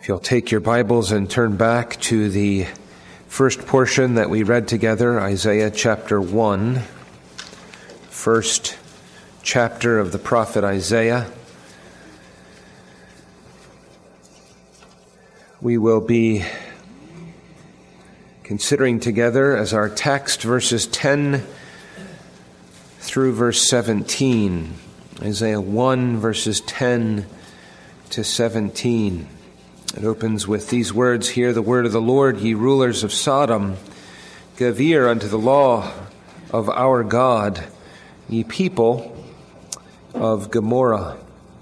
If you'll take your Bibles and turn back to the first portion that we read together, Isaiah chapter 1, first chapter of the prophet Isaiah. We will be considering together as our text verses 10 through verse 17. Isaiah 1 verses 10 to 17. It opens with these words, "Hear the word of the Lord, ye rulers of Sodom. Give ear unto the law of our God, ye people of Gomorrah."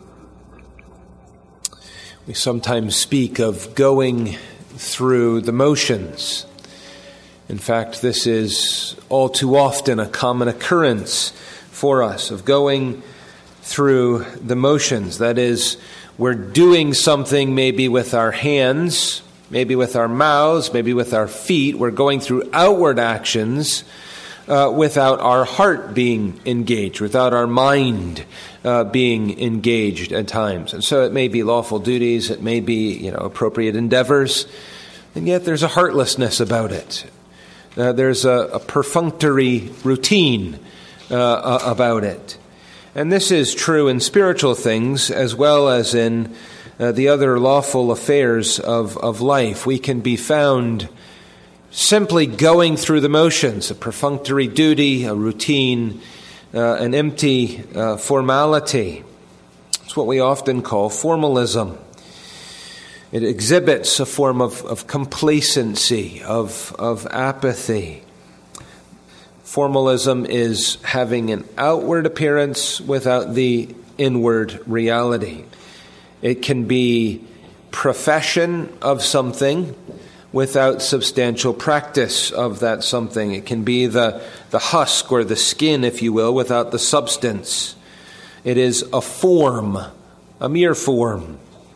We sometimes speak of going through the motions. In fact, this is all too often a common occurrence for us, of going through the motions. That is, we're doing something maybe with our hands, maybe with our mouths, maybe with our feet. We're going through outward actions without our heart being engaged, without our mind being engaged at times. And so it may be lawful duties, it may be appropriate endeavors, and yet there's a heartlessness about it. There's a perfunctory routine about it. And this is true in spiritual things as well as in the other lawful affairs of life. We can be found simply going through the motions, a perfunctory duty, a routine, an empty formality. It's what we often call formalism. It exhibits a form of complacency, of apathy. Formalism is having an outward appearance without the inward reality. It can be profession of something without substantial practice of that something. It can be the husk or the skin, if you will, without the substance. It is a form, a mere form.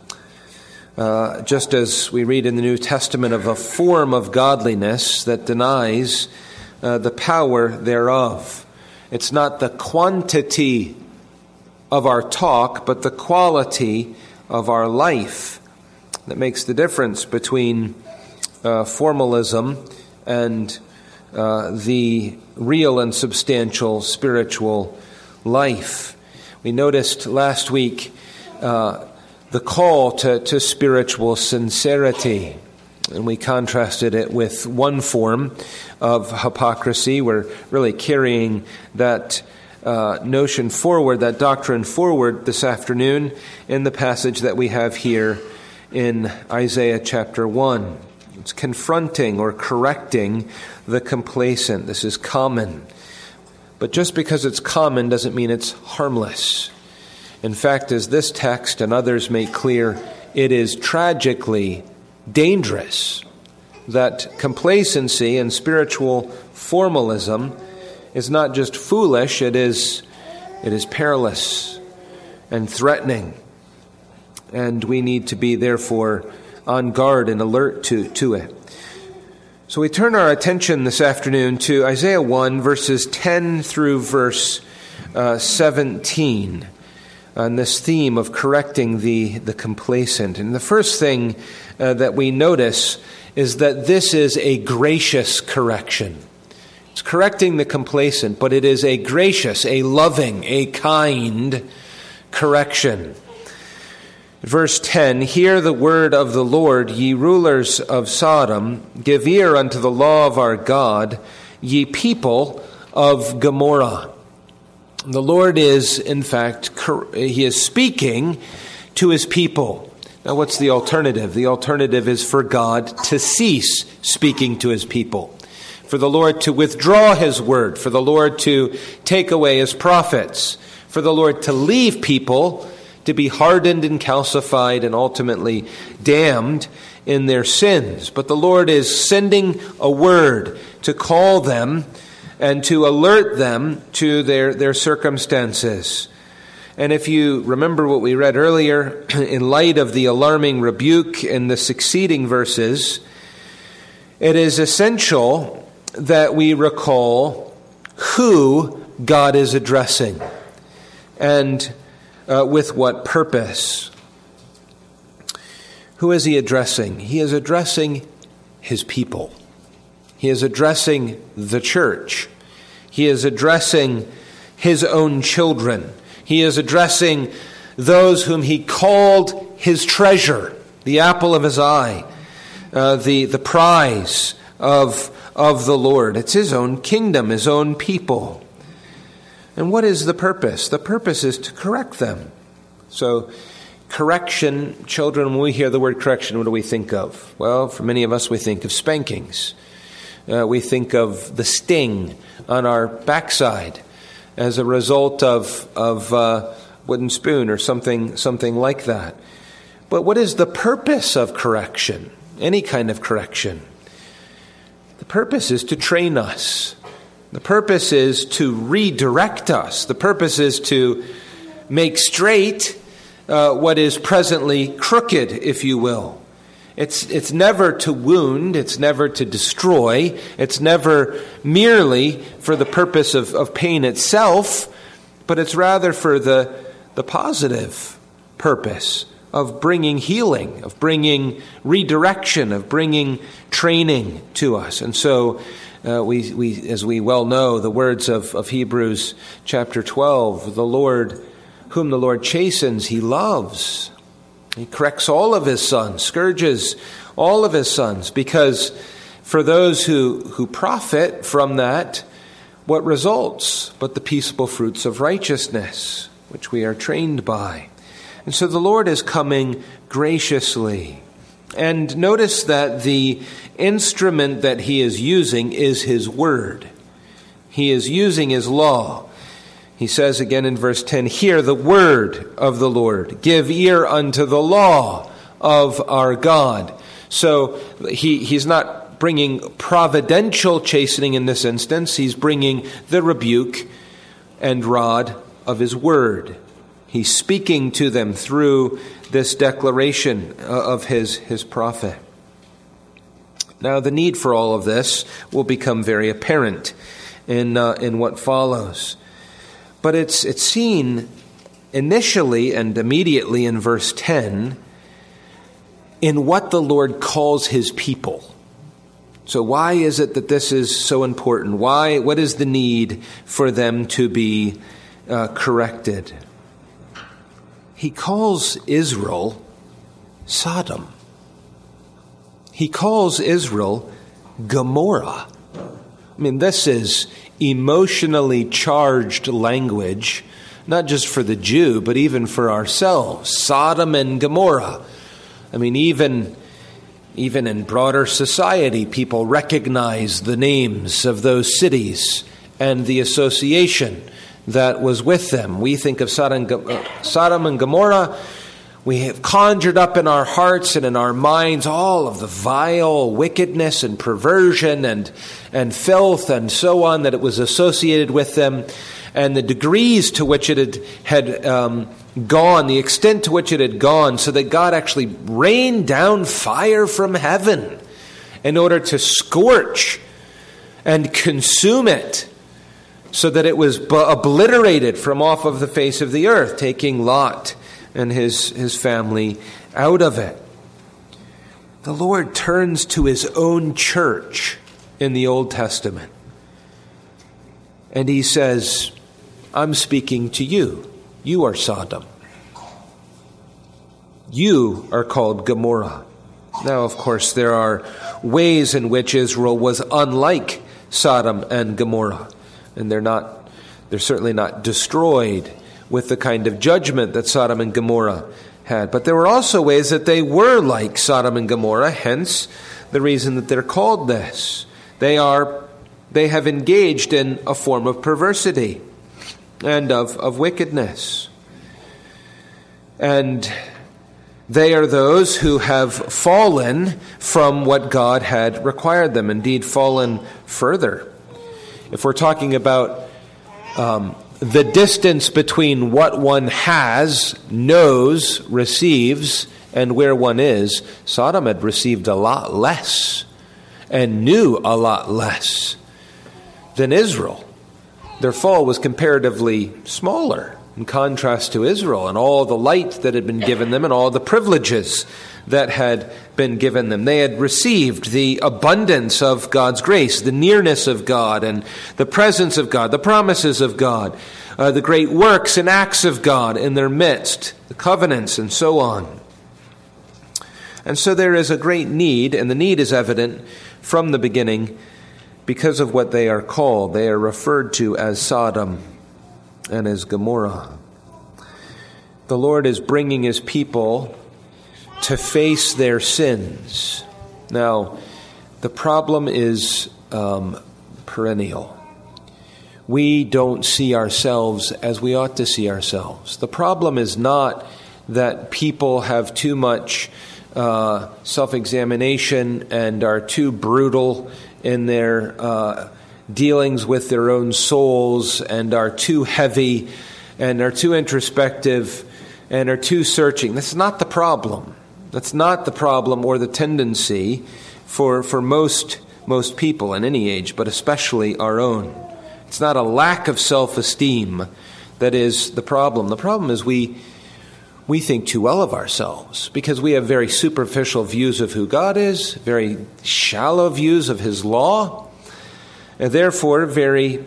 Just as we read in the New Testament of a form of godliness that denies the power thereof. It's not the quantity of our talk, but the quality of our life that makes the difference between formalism and the real and substantial spiritual life. We noticed last week the call to spiritual sincerity. And we contrasted it with one form of hypocrisy. We're really carrying that notion forward, that doctrine forward this afternoon in the passage that we have here in Isaiah chapter 1. It's confronting or correcting the complacent. This is common. But just because it's common doesn't mean it's harmless. In fact, as this text and others make clear, it is tragically dangerous that complacency and spiritual formalism is not just foolish, it is perilous and threatening. And we need to be therefore on guard and alert to it. So we turn our attention this afternoon to Isaiah 1, verses 10 through verse 17. On this theme of correcting the complacent. And the first thing that we notice is that this is a gracious correction. It's correcting the complacent, but it is a gracious, a loving, a kind correction. Verse 10, "Hear the word of the Lord, ye rulers of Sodom. Give ear unto the law of our God, ye people of Gomorrah." The Lord is, in fact, He is speaking to His people. Now, what's the alternative? The alternative is for God to cease speaking to His people, for the Lord to withdraw His word, for the Lord to take away His prophets, for the Lord to leave people to be hardened and calcified and ultimately damned in their sins. But the Lord is sending a word to call them and to alert them to their circumstances. And if you remember what we read earlier, in light of the alarming rebuke in the succeeding verses, it is essential that we recall who God is addressing and with what purpose. Who is he addressing? He is addressing his people. He is addressing the church. He is addressing his own children. He is addressing those whom he called his treasure, the apple of his eye, the prize of the Lord. It's his own kingdom, his own people. And what is the purpose? The purpose is to correct them. So, correction, children, when we hear the word correction, what do we think of? Well, for many of us, we think of spankings. We think of the sting on our backside as a result of wooden spoon or something like that. But what is the purpose of correction? Any kind of correction? The purpose is to train us. The purpose is to redirect us. The purpose is to make straight what is presently crooked, if you will. It's never to wound. It's never to destroy. It's never merely for the purpose of pain itself, but it's rather for the positive purpose of bringing healing, of bringing redirection, of bringing training to us. And so we, as we well know, the words of Hebrews chapter 12, whom the Lord chastens, he loves. He corrects all of his sons, scourges all of his sons, because for those who profit from that, what results but the peaceable fruits of righteousness, which we are trained by. And so the Lord is coming graciously. And notice that the instrument that he is using is his word. He is using his law. He says again in verse 10, hear the word of the Lord. Give ear unto the law of our God. So he's not bringing providential chastening in this instance. He's bringing the rebuke and rod of his word. He's speaking to them through this declaration of his prophet. Now, the need for all of this will become very apparent in what follows. But it's seen initially and immediately in verse 10 in what the Lord calls his people. So why is it that this is so important? What is the need for them to be corrected? He calls Israel Sodom. He calls Israel Gomorrah. I mean, this is emotionally charged language, not just for the Jew, but even for ourselves. Sodom and Gomorrah. I mean, even in broader society, people recognize the names of those cities and the association that was with them. We think of Sodom and Gomorrah. We have conjured up in our hearts and in our minds all of the vile wickedness and perversion and filth and so on that it was associated with them, and the degrees to which it had gone, the extent to which it had gone, so that God actually rained down fire from heaven in order to scorch and consume it, so that it was obliterated from off of the face of the earth, taking Lot and his family out of it. The Lord turns to his own church in the Old Testament, and he says, I'm speaking to you. You are Sodom. You are called Gomorrah. Now, of course, there are ways in which Israel was unlike Sodom and Gomorrah, and they're certainly not destroyed with the kind of judgment that Sodom and Gomorrah had. But there were also ways that they were like Sodom and Gomorrah, hence the reason that they're called this. They have engaged in a form of perversity and of wickedness. And they are those who have fallen from what God had required them, indeed fallen further. If we're talking about the distance between what one has, knows, receives, and where one is, Sodom had received a lot less and knew a lot less than Israel. Their fall was comparatively smaller in contrast to Israel and all the light that had been given them and all the privileges that had been given them. They had received the abundance of God's grace, the nearness of God and the presence of God, the promises of God, the great works and acts of God in their midst, the covenants and so on. And so there is a great need, and the need is evident from the beginning because of what they are called. They are referred to as Sodom and as Gomorrah. The Lord is bringing his people to face their sins. Now, the problem is perennial. We don't see ourselves as we ought to see ourselves. The problem is not that people have too much self-examination and are too brutal in their dealings with their own souls and are too heavy and are too introspective and are too searching. That's not the problem. That's not the problem or the tendency for most people in any age, but especially our own. It's not a lack of self-esteem that is the problem. The problem is we think too well of ourselves because we have very superficial views of who God is, very shallow views of his law, and therefore very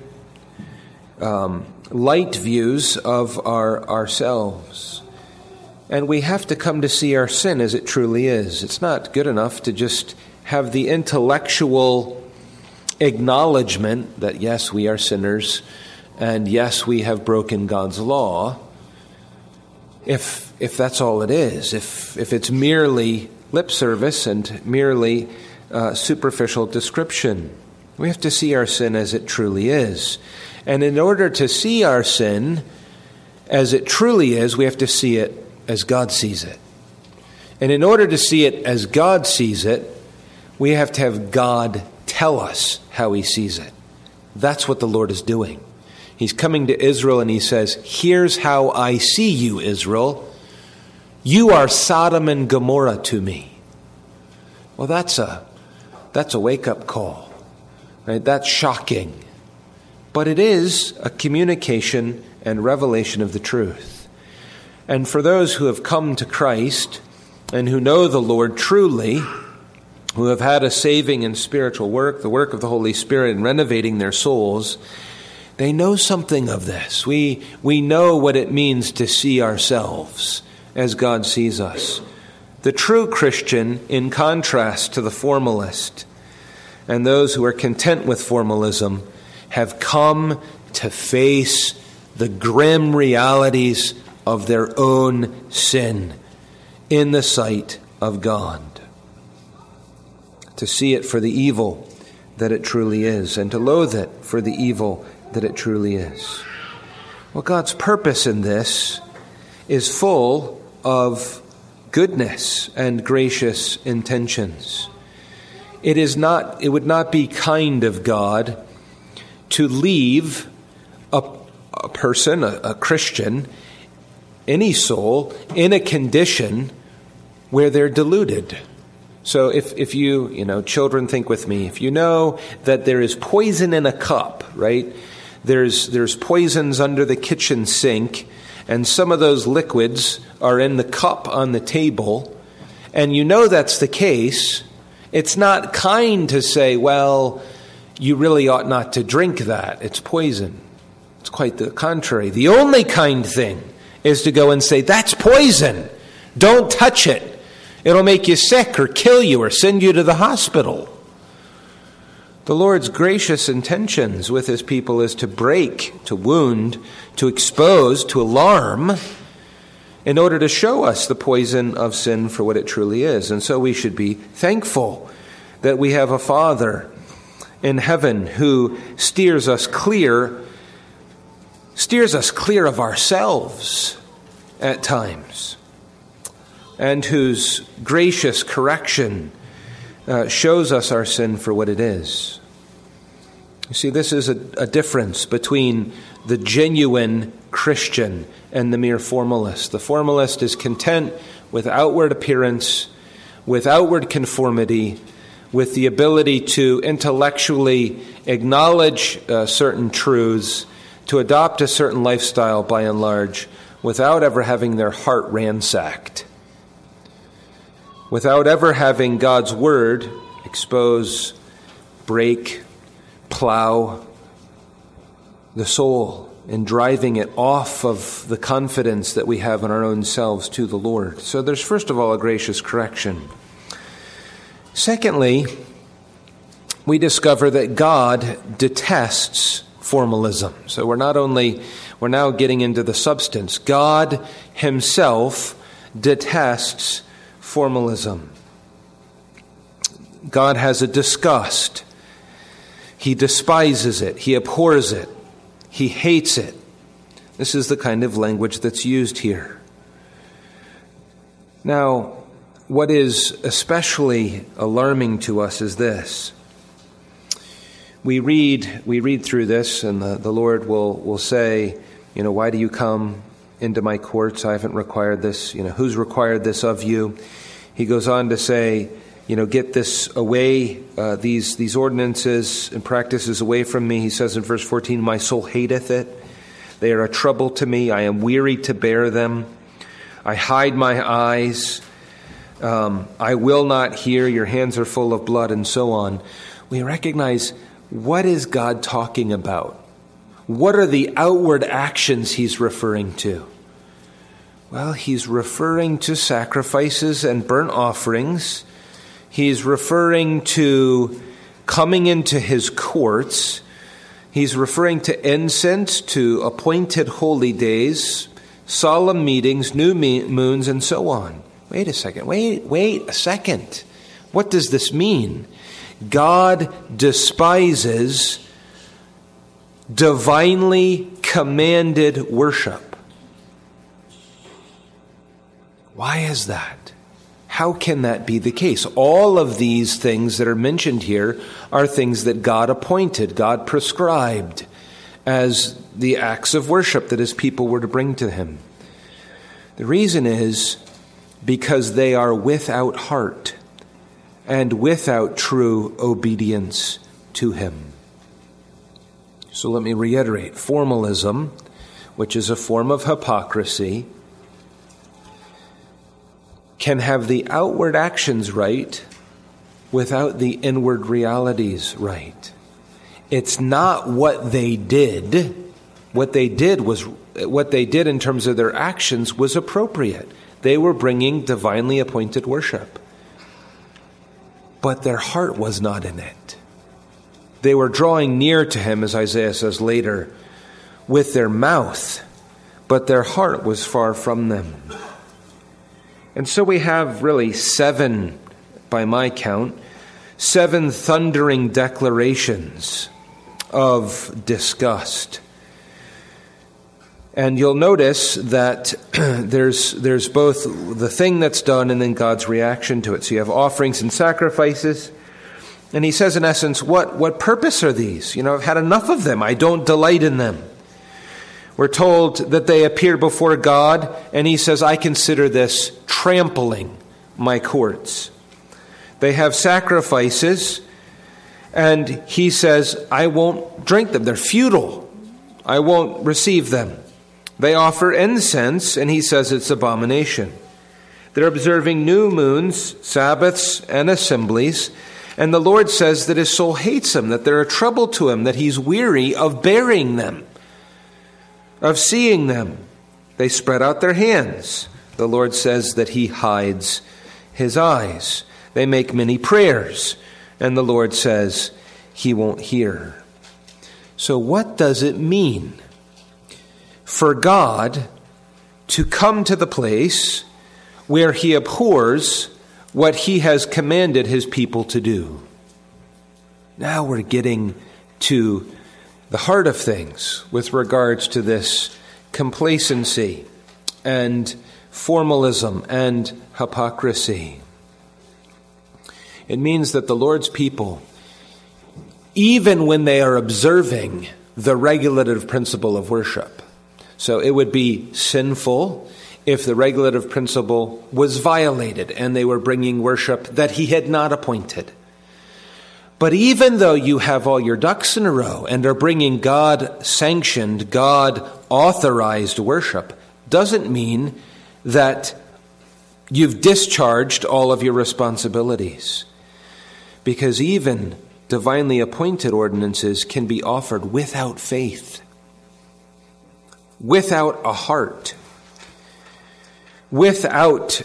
light views of ourselves. And we have to come to see our sin as it truly is. It's not good enough to just have the intellectual acknowledgement that, yes, we are sinners, and yes, we have broken God's law. If that's all it is, if it's merely lip service and merely superficial description. We have to see our sin as it truly is. And in order to see our sin as it truly is, we have to see it as God sees it. And in order to see it as God sees it, we have to have God tell us how he sees it. That's what the Lord is doing. He's coming to Israel and he says, here's how I see you, Israel. You are Sodom and Gomorrah to me. Well, that's a wake-up call. Right? That's shocking. But it is a communication and revelation of the truth. And for those who have come to Christ and who know the Lord truly, who have had a saving and spiritual work, the work of the Holy Spirit in renovating their souls, they know something of this. We know what it means to see ourselves as God sees us. The true Christian, in contrast to the formalist and those who are content with formalism, have come to face the grim realities of their own sin in the sight of God. To see it for the evil that it truly is, and to loathe it for the evil that it truly is. Well, God's purpose in this is full of goodness and gracious intentions. It would not be kind of God to leave a person, a Christian, any soul, in a condition where they're deluded. So if you children, think with me. If you know that there is poison in a cup, right? There's poisons under the kitchen sink, and some of those liquids are in the cup on the table, and you know that's the case, it's not kind to say, well, you really ought not to drink that. It's poison. It's quite the contrary. The only kind thing is to go and say, that's poison. Don't touch it. It'll make you sick or kill you or send you to the hospital. The Lord's gracious intentions with his people is to break, to wound, to expose, to alarm, in order to show us the poison of sin for what it truly is. And so we should be thankful that we have a Father in heaven who steers us clear of ourselves at times, and whose gracious correction shows us our sin for what it is. You see, this is a difference between the genuine Christian and the mere formalist. The formalist is content with outward appearance, with outward conformity, with the ability to intellectually acknowledge certain truths, to adopt a certain lifestyle by and large without ever having their heart ransacked, without ever having God's word expose, break, plow the soul and driving it off of the confidence that we have in our own selves to the Lord. So there's first of all a gracious correction. Secondly, we discover that God detests formalism. So we're now getting into the substance. God himself detests formalism. God has a disgust. He despises it. He abhors it. He hates it. This is the kind of language that's used here. Now, what is especially alarming to us is this. We read through this, and the Lord will say, why do you come into my courts? I haven't required this. Who's required this of you? He goes on to say, get this away, these ordinances and practices away from me. He says in verse 14, my soul hateth it. They are a trouble to me. I am weary to bear them. I hide my eyes. I will not hear. Your hands are full of blood, and so on. We recognize, what is God talking about? What are the outward actions he's referring to? Well, he's referring to sacrifices and burnt offerings. He's referring to coming into his courts. He's referring to incense, to appointed holy days, solemn meetings, new moons, and so on. Wait a second. What does this mean? God despises divinely commanded worship. Why is that? How can that be the case? All of these things that are mentioned here are things that God appointed, God prescribed as the acts of worship that his people were to bring to him. The reason is because they are without heart and without true obedience to him. So let me reiterate. Formalism, which is a form of hypocrisy, can have the outward actions right without the inward realities right. It's not what they did. What they did in terms of their actions was appropriate. They were bringing divinely appointed worship. But their heart was not in it. They were drawing near to him, as Isaiah says later, with their mouth, but their heart was far from them. And so we have really 7, by my count, 7 thundering declarations of disgust. And you'll notice that there's both the thing that's done and then God's reaction to it. So you have offerings and sacrifices. And he says, in essence, what purpose are these? I've had enough of them. I don't delight in them. We're told that they appear before God, and he says, I consider this trampling my courts. They have sacrifices, and he says, I won't drink them. They're futile. I won't receive them. They offer incense, and he says it's abomination. They're observing new moons, Sabbaths, and assemblies, and the Lord says that his soul hates them, that they're a trouble to him, that he's weary of bearing them, of seeing them. They spread out their hands. The Lord says that he hides his eyes. They make many prayers, and the Lord says he won't hear. So what does it mean for God to come to the place where he abhors what he has commanded his people to do? Now we're getting to the heart of things with regards to this complacency and formalism and hypocrisy. It means that the Lord's people, even when they are observing the regulative principle of worship, so it would be sinful if the regulative principle was violated and they were bringing worship that he had not appointed. But even though you have all your ducks in a row and are bringing God-sanctioned, God-authorized worship, doesn't mean that you've discharged all of your responsibilities. Because even divinely appointed ordinances can be offered without faith, without a heart, without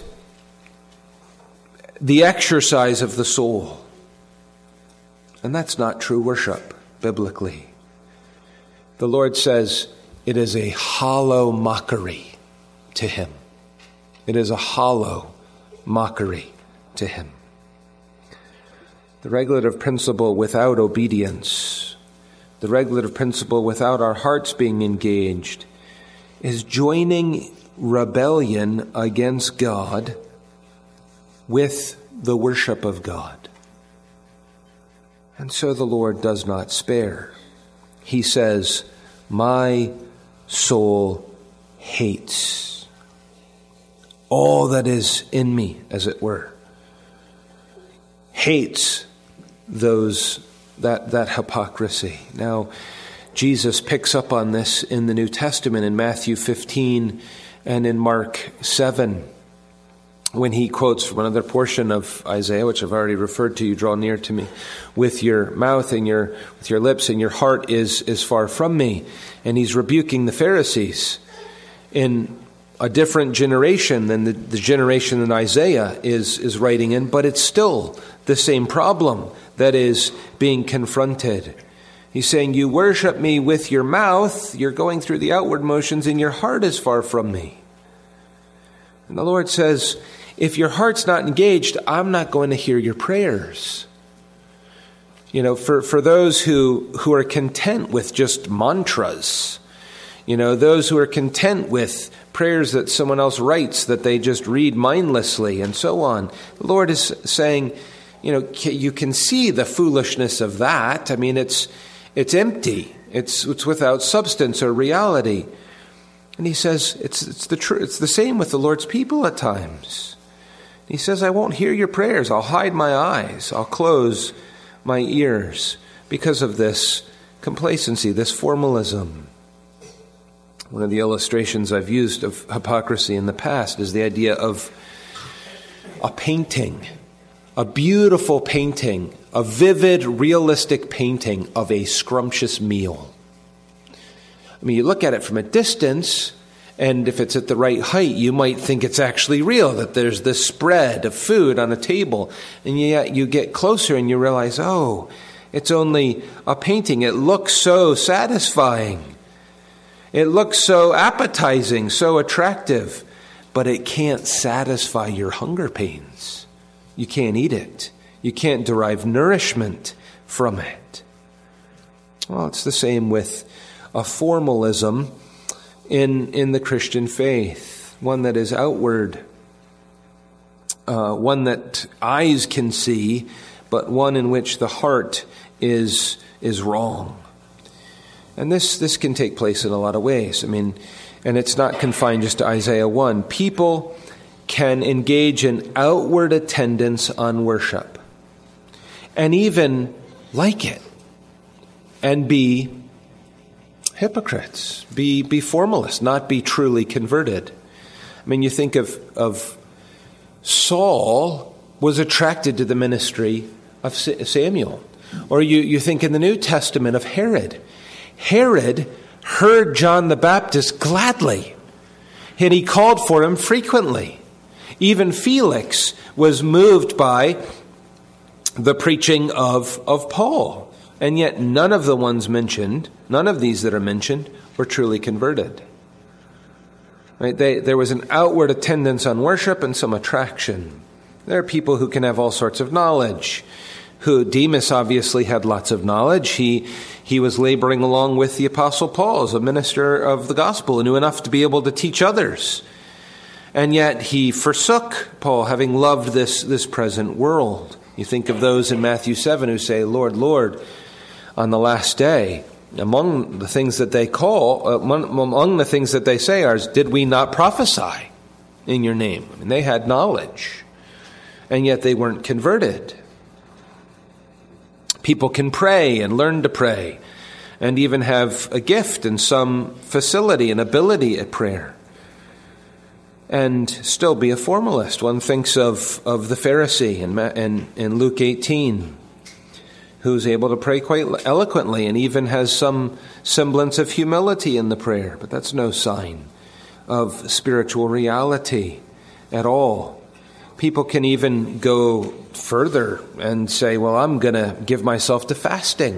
the exercise of the soul. And that's not true worship, biblically. The Lord says it is a hollow mockery to Him. It is a hollow mockery to Him. The regulative principle without obedience, the regulative principle without our hearts being engaged, is joining rebellion against God with the worship of God. And so the Lord does not spare. He says, my soul hates all that is in me, as it were. Hates that hypocrisy. Now, Jesus picks up on this in the New Testament in Matthew 15 and in Mark 7. When he quotes from another portion of Isaiah, which I've already referred to, you draw near to me with your mouth and with your lips, and your heart is far from me. And he's rebuking the Pharisees in a different generation than the generation that Isaiah is writing in, but it's still the same problem that is being confronted. He's saying, you worship me with your mouth, you're going through the outward motions, and your heart is far from me. And the Lord says, if your heart's not engaged, I'm not going to hear your prayers. For those who are content with just mantras, those who are content with prayers that someone else writes that they just read mindlessly and so on, the Lord is saying, you can see the foolishness of that. I mean, it's empty. It's without substance or reality. And he says it's the same with the Lord's people at times. He says, I won't hear your prayers. I'll hide my eyes. I'll close my ears because of this complacency, this formalism. One of the illustrations I've used of hypocrisy in the past is the idea of a painting, a beautiful painting, a vivid, realistic painting of a scrumptious meal. I mean, you look at it from a distance, and if it's at the right height, you might think it's actually real, that there's this spread of food on a table. And yet you get closer and you realize, oh, it's only a painting. It looks so satisfying. It looks so appetizing, so attractive, but it can't satisfy your hunger pains. You can't eat it. You can't derive nourishment from it. Well, it's the same with a formalism in the Christian faith, one that is outward, one that eyes can see, but one in which the heart is wrong. And this can take place in a lot of ways. I mean, and it's not confined just to Isaiah 1. People can engage in outward attendance on worship and even like it and be hypocrites, be formalists, not be truly converted. I mean, you think of Saul was attracted to the ministry of Samuel. Or you think in the New Testament of Herod. Herod heard John the Baptist gladly, and he called for him frequently. Even Felix was moved by the preaching of Paul. And yet none of the ones mentioned, none of these that are mentioned, were truly converted. Right? There was an outward attendance on worship and some attraction. There are people who can have all sorts of knowledge. Demas obviously had lots of knowledge. He was laboring along with the Apostle Paul as a minister of the gospel and knew enough to be able to teach others. And yet he forsook Paul, having loved this present world. You think of those in Matthew 7 who say, Lord, Lord, on the last day. Among the things that they among the things that they say are, did we not prophesy in your name? I mean, they had knowledge, and yet they weren't converted. People can pray and learn to pray and even have a gift and some facility and ability at prayer and still be a formalist. One thinks of the Pharisee in Luke 18, who's able to pray quite eloquently and even has some semblance of humility in the prayer, but that's no sign of spiritual reality at all. People can even go further and say, well, I'm going to give myself to fasting.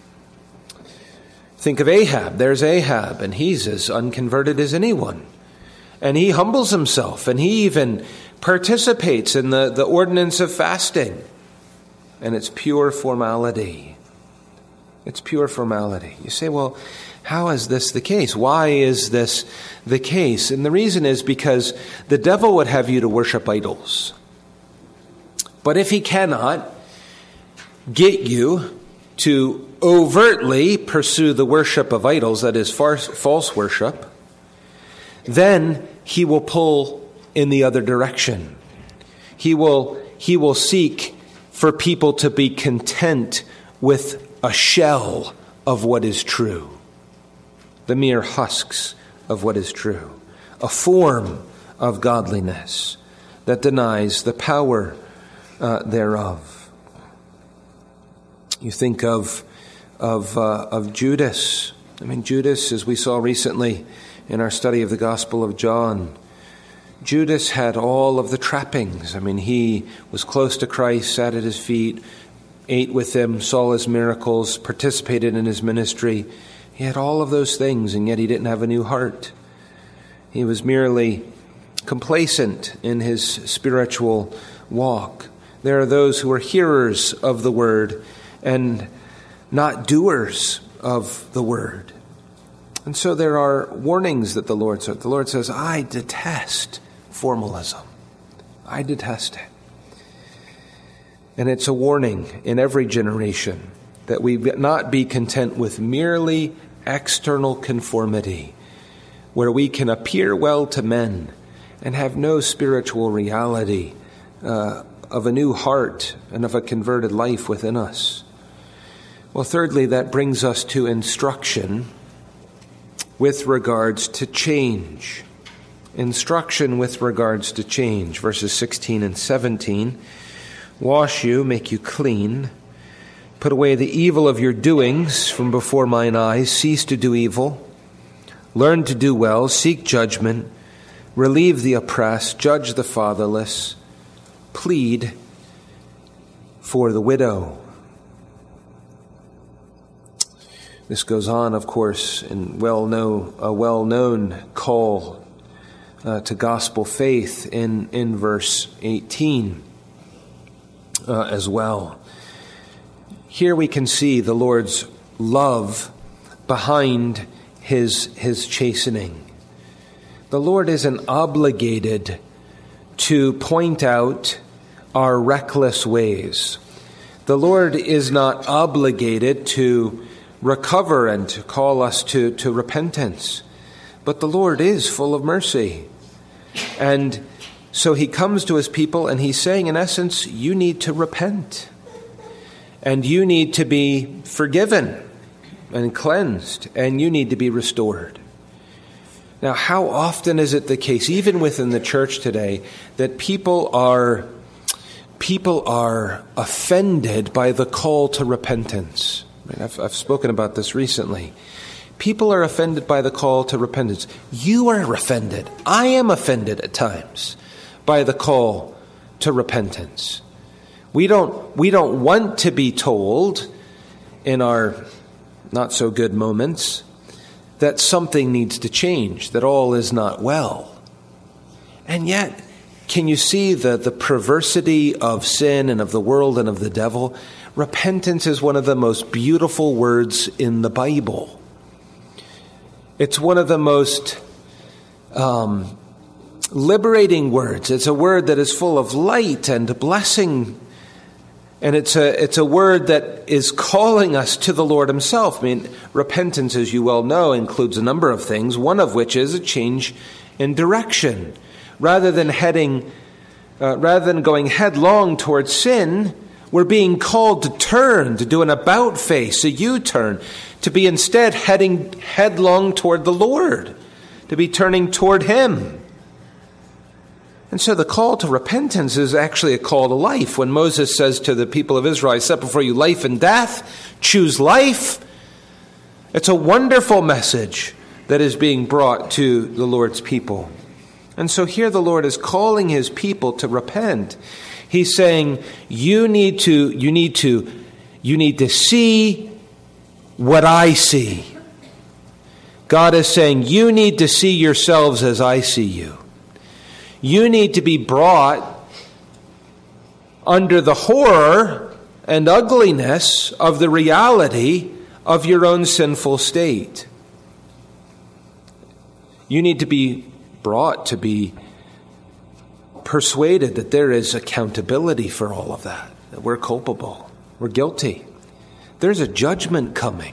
Think of Ahab. There's Ahab, and he's as unconverted as anyone. And he humbles himself, and he even participates in the ordinance of fasting. And it's pure formality. It's pure formality. You say, well, how is this the case? Why is this the case? And the reason is because the devil would have you to worship idols. But if he cannot get you to overtly pursue the worship of idols, that is false worship, then he will pull in the other direction. He will seek for people to be content with a shell of what is true, the mere husks of what is true, a form of godliness that denies the power thereof. You think of Judas. I mean, Judas, as we saw recently in our study of the Gospel of John, Judas had all of the trappings. I mean, he was close to Christ, sat at his feet, ate with him, saw his miracles, participated in his ministry. He had all of those things, and yet he didn't have a new heart. He was merely complacent in his spiritual walk. There are those who are hearers of the word and not doers of the word. And so there are warnings that the Lord says. The Lord says, I detest formalism. I detest it. And it's a warning in every generation that we not be content with merely external conformity, where we can appear well to men and have no spiritual reality of a new heart and of a converted life within us. Well, thirdly, that brings us to instruction with regards to change. Instruction with regards to change. Verses 16 and 17. Wash you, make you clean. Put away the evil of your doings from before mine eyes. Cease to do evil. Learn to do well. Seek judgment. Relieve the oppressed. Judge the fatherless. Plead for the widow. This goes on, of course, in a well-known call to gospel faith in verse 18 as well. Here we can see the Lord's love behind his chastening. The Lord isn't obligated to point out our reckless ways. The Lord is not obligated to recover and to call us to repentance. But the Lord is full of mercy. And so he comes to his people and he's saying, in essence, you need to repent. And you need to be forgiven and cleansed. And you need to be restored. Now, how often is it the case, even within the church today, that people are offended by the call to repentance? I've spoken about this recently. People are offended by the call to repentance. You are offended. I am offended at times by the call to repentance. We don't want to be told in our not so good moments that something needs to change, that all is not well. And yet, can you see the perversity of sin and of the world and of the devil? Repentance is one of the most beautiful words in the Bible. It's one of the most liberating words. It's a word that is full of light and blessing. And it's a word that is calling us to the Lord himself. I mean, repentance, as you well know, includes a number of things, one of which is a change in direction. Rather than going headlong towards sin, We're being called to turn, to do an about face, a U-turn, to be instead heading headlong toward the Lord, to be turning toward Him. And so the call to repentance is actually a call to life. When Moses says to the people of Israel, I set before you life and death, choose life. It's a wonderful message that is being brought to the Lord's people. And so here the Lord is calling His people to repent. He's saying, you need to see what I see. God is saying, you need to see yourselves as I see you. You need to be brought under the horror and ugliness of the reality of your own sinful state. You need to be brought to be persuaded that there is accountability for all of that we're culpable, we're guilty. There's a judgment coming.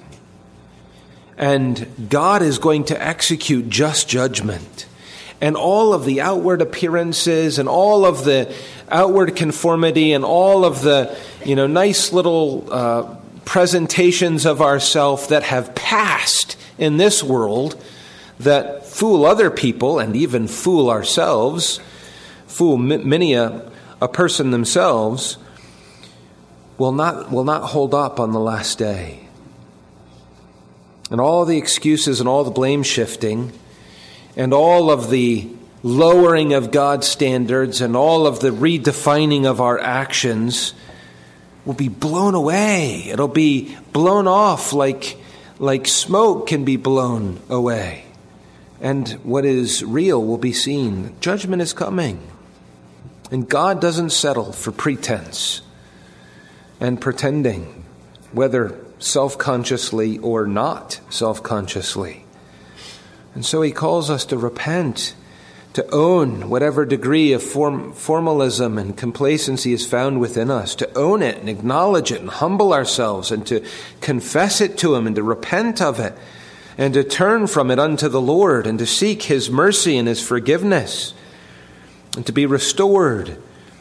And God is going to execute just judgment. And all of the outward appearances and all of the outward conformity and all of the, nice little presentations of ourself that have passed in this world that fool other people and even fool ourselves, fool many a person themselves, will not hold up on the last day. And all the excuses and all the blame shifting and all of the lowering of God's standards and all of the redefining of our actions will be blown away. It'll be blown off like smoke can be blown away. And what is real will be seen. Judgment is coming. And God doesn't settle for pretense and pretending, whether self-consciously or not self-consciously. And so He calls us to repent, to own whatever degree of formalism and complacency is found within us, to own it and acknowledge it and humble ourselves and to confess it to Him and to repent of it and to turn from it unto the Lord and to seek His mercy and His forgiveness and to be restored.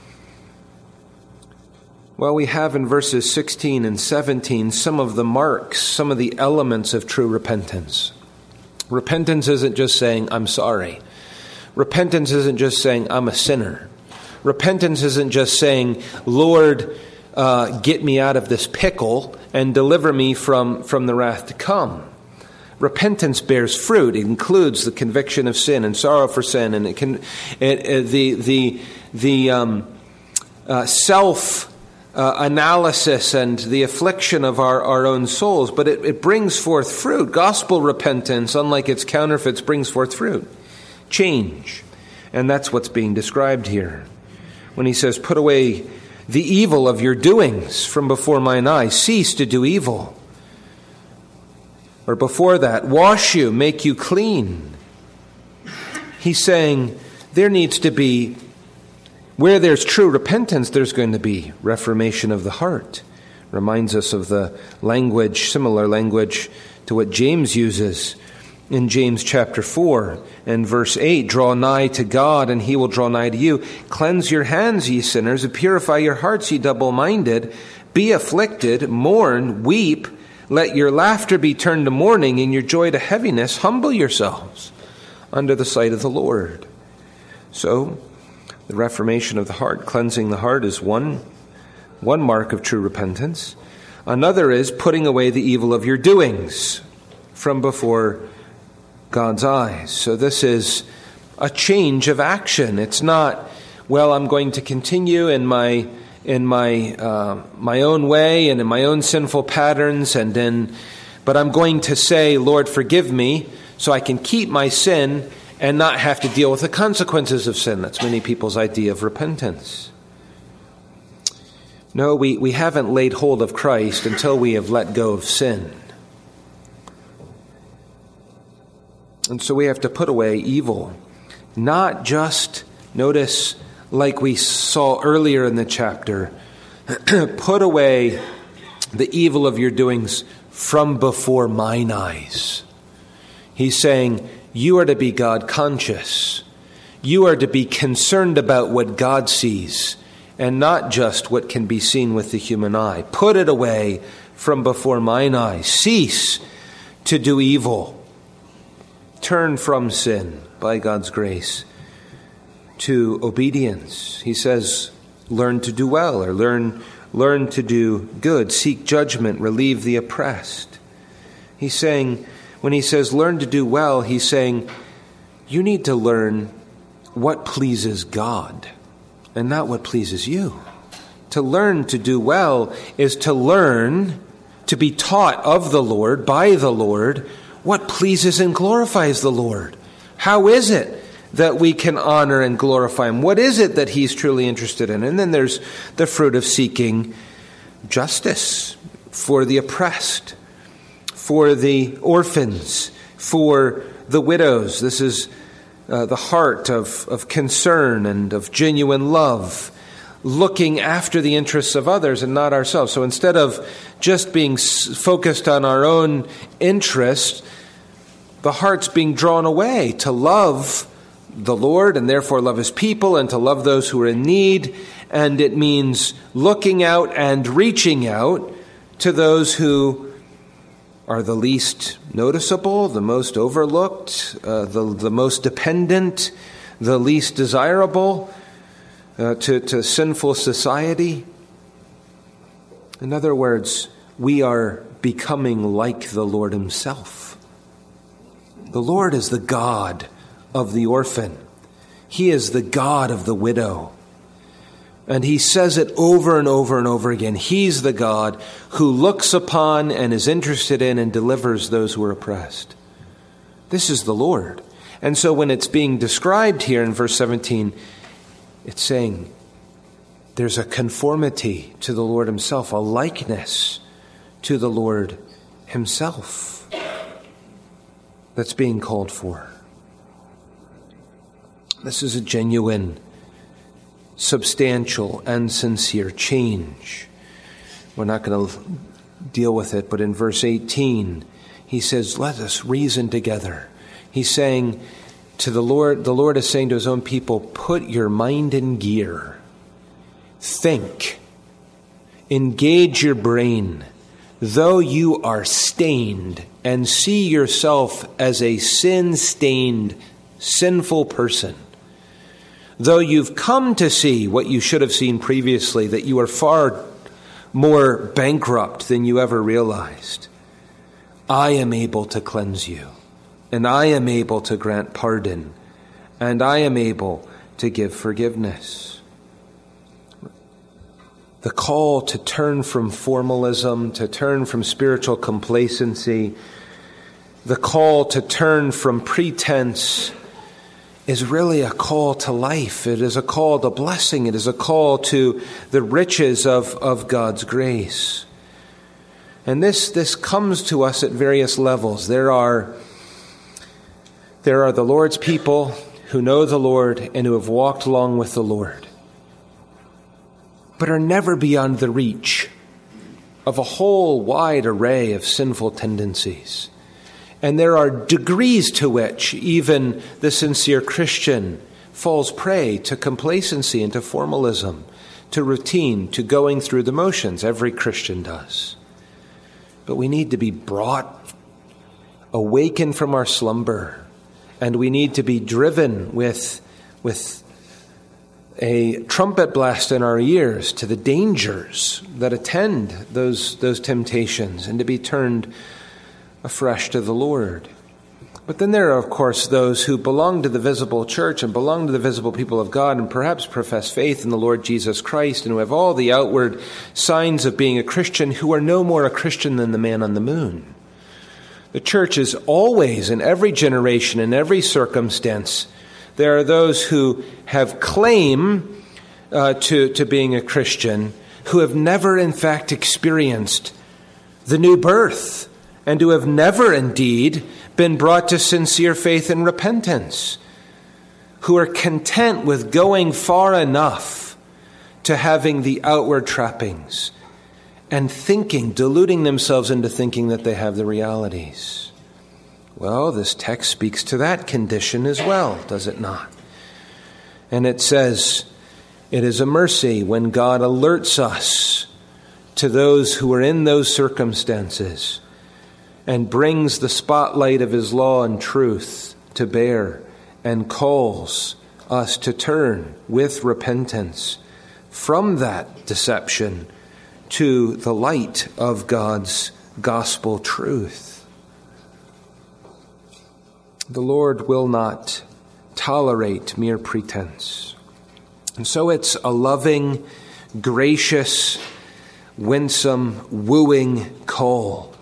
Well, we have in verses 16 and 17 some of the marks, some of the elements of true repentance. Repentance isn't just saying, I'm sorry. Repentance isn't just saying, I'm a sinner. Repentance isn't just saying, Lord, get me out of this pickle and deliver me from the wrath to come. Repentance bears fruit. It includes the conviction of sin and sorrow for sin, and self-analysis and the affliction of our own souls. But it brings forth fruit. Gospel repentance, unlike its counterfeits, brings forth fruit. Change. And that's what's being described here. When He says, put away the evil of your doings from before mine eyes. Cease to do evil. Or before that, wash you, make you clean. He's saying there needs to be, where there's true repentance, there's going to be reformation of the heart. Reminds us of the language, similar language to what James uses in James chapter 4 and verse 8. Draw nigh to God, and He will draw nigh to you. Cleanse your hands, ye sinners, and purify your hearts, ye double-minded. Be afflicted, mourn, weep. Let your laughter be turned to mourning and your joy to heaviness. Humble yourselves under the sight of the Lord. So, the reformation of the heart, cleansing the heart, is one mark of true repentance. Another is putting away the evil of your doings from before God's eyes. So this is a change of action. It's not, well, I'm going to continue in my own way and in my own sinful patterns, but I'm going to say, Lord, forgive me, so I can keep my sin and not have to deal with the consequences of sin. That's many people's idea of repentance. No, we haven't laid hold of Christ until we have let go of sin. And so we have to put away evil. Not just, notice, like we saw earlier in the chapter, put away the evil of your doings from before mine eyes. He's saying, you are to be God conscious. You are to be concerned about what God sees and not just what can be seen with the human eye. Put it away from before mine eyes. Cease to do evil. Turn from sin by God's grace to obedience. He says, learn to do well, or learn to do good. Seek judgment, relieve the oppressed. He's saying, when he says learn to do well, he's saying you need to learn what pleases God and not what pleases you. To learn to do well is to learn to be taught of the Lord, by the Lord, what pleases and glorifies the Lord. How is it that we can honor and glorify Him? What is it that He's truly interested in? And then there's the fruit of seeking justice for the oppressed, for the orphans, for the widows. This is the heart of concern and of genuine love, looking after the interests of others and not ourselves. So instead of just being focused on our own interest, the heart's being drawn away to love the Lord and therefore love His people and to love those who are in need. And it means looking out and reaching out to those who are the least noticeable, the most overlooked, the most dependent, the least desirable to sinful society. In other words, we are becoming like the Lord Himself. The Lord is the God of the orphan. He is the God of the widow. And He says it over and over and over again. He's the God who looks upon and is interested in and delivers those who are oppressed. This is the Lord. And so when it's being described here in verse 17, it's saying there's a conformity to the Lord Himself, a likeness to the Lord Himself that's being called for. This is a genuine, substantial, and sincere change. We're not going to deal with it, but in verse 18, he says, let us reason together. He's saying to the Lord is saying to His own people, put your mind in gear. Think. Engage your brain. Though you are stained and see yourself as a sin-stained, sinful person, though you've come to see what you should have seen previously, that you are far more bankrupt than you ever realized, I am able to cleanse you, and I am able to grant pardon, and I am able to give forgiveness. The call to turn from formalism, to turn from spiritual complacency, the call to turn from pretense is really a call to life. It is a call to blessing. It is a call to the riches of God's grace. And this comes to us at various levels. There are the Lord's people who know the Lord and who have walked along with the Lord, but are never beyond the reach of a whole wide array of sinful tendencies. And there are degrees to which even the sincere Christian falls prey to complacency and to formalism, to routine, to going through the motions. Every Christian does. But we need to be brought, awakened from our slumber, and we need to be driven with a trumpet blast in our ears to the dangers that attend those temptations, and to be turned afresh to the Lord. But then there are, of course, those who belong to the visible church and belong to the visible people of God and perhaps profess faith in the Lord Jesus Christ and who have all the outward signs of being a Christian, who are no more a Christian than the man on the moon. The church is always, in every generation, in every circumstance, there are those who have claim to being a Christian, who have never in fact experienced the new birth, and who have never indeed been brought to sincere faith and repentance, who are content with going far enough to having the outward trappings and deluding themselves into thinking that they have the realities. Well, this text speaks to that condition as well, does it not? And it says It is a mercy when God alerts us to those who are in those circumstances and brings the spotlight of his law and truth to bear and calls us to turn with repentance from that deception to the light of God's gospel truth. The Lord will not tolerate mere pretense. And so it's a loving, gracious, winsome, wooing call.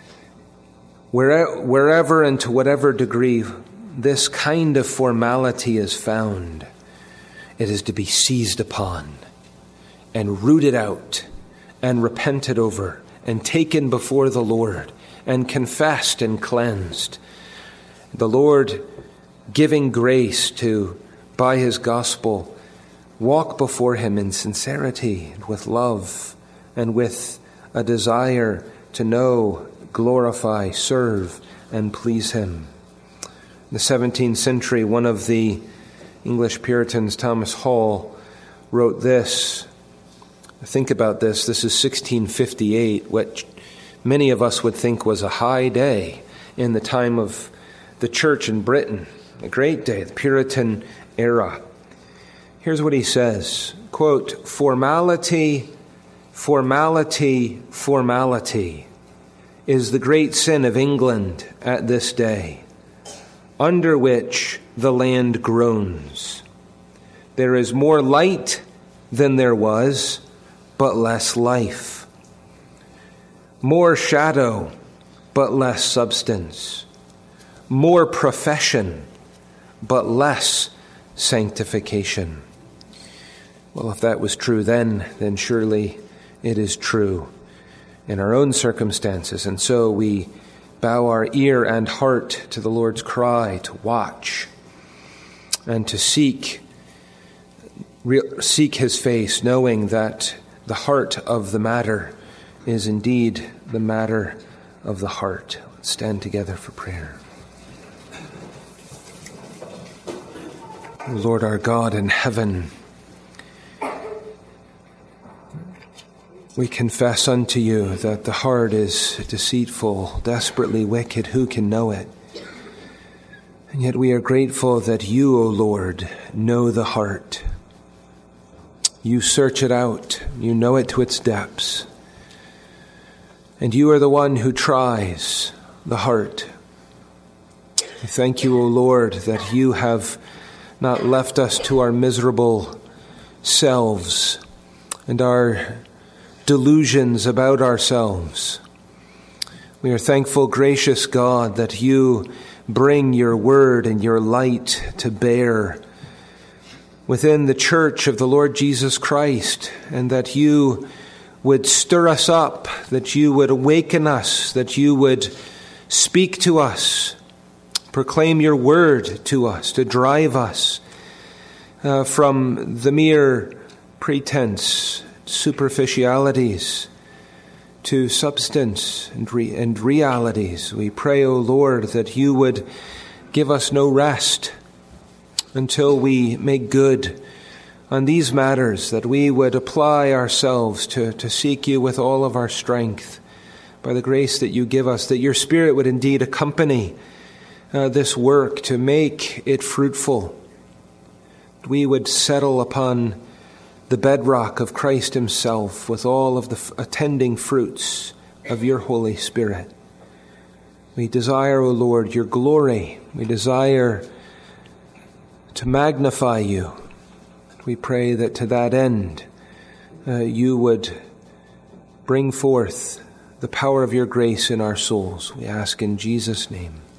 Wherever and to whatever degree this kind of formality is found, it is to be seized upon and rooted out and repented over and taken before the Lord and confessed and cleansed. The Lord giving grace to, by his gospel, walk before him in sincerity and with love and with a desire to know, glorify, serve, and please him. In the 17th century, one of the English Puritans, Thomas Hall, wrote this. Think about this. This is 1658, which many of us would think was a high day in the time of the church in Britain, a great day, the Puritan era. Here's what he says, quote, "Formality, formality, formality is the great sin of England at this day, under which the land groans. There is more light than there was, but less life. More shadow, but less substance. More profession, but less sanctification." Well, if that was true then surely it is true in our own circumstances. And so we bow our ear and heart to the Lord's cry to watch and to seek his face, knowing that the heart of the matter is indeed the matter of the heart. Let's stand together for prayer. Lord our God in heaven, we confess unto you that the heart is deceitful, desperately wicked. Who can know it? And yet we are grateful that you, O Lord, know the heart. You search it out. You know it to its depths. And you are the one who tries the heart. We thank you, O Lord, that you have not left us to our miserable selves and our delusions about ourselves. We are thankful, gracious God, that you bring your word and your light to bear within the church of the Lord Jesus Christ, and that you would stir us up, that you would awaken us, that you would speak to us, proclaim your word to us, to drive us from the mere pretense, superficialities, to substance and realities. We pray, O Lord, that you would give us no rest until we make good on these matters, that we would apply ourselves to seek you with all of our strength by the grace that you give us, that your Spirit would indeed accompany this work to make it fruitful. We would settle upon the bedrock of Christ himself with all of the attending fruits of your Holy Spirit. We desire, O Lord, your glory. We desire to magnify you. We pray that to that end you would bring forth the power of your grace in our souls. We ask in Jesus' name.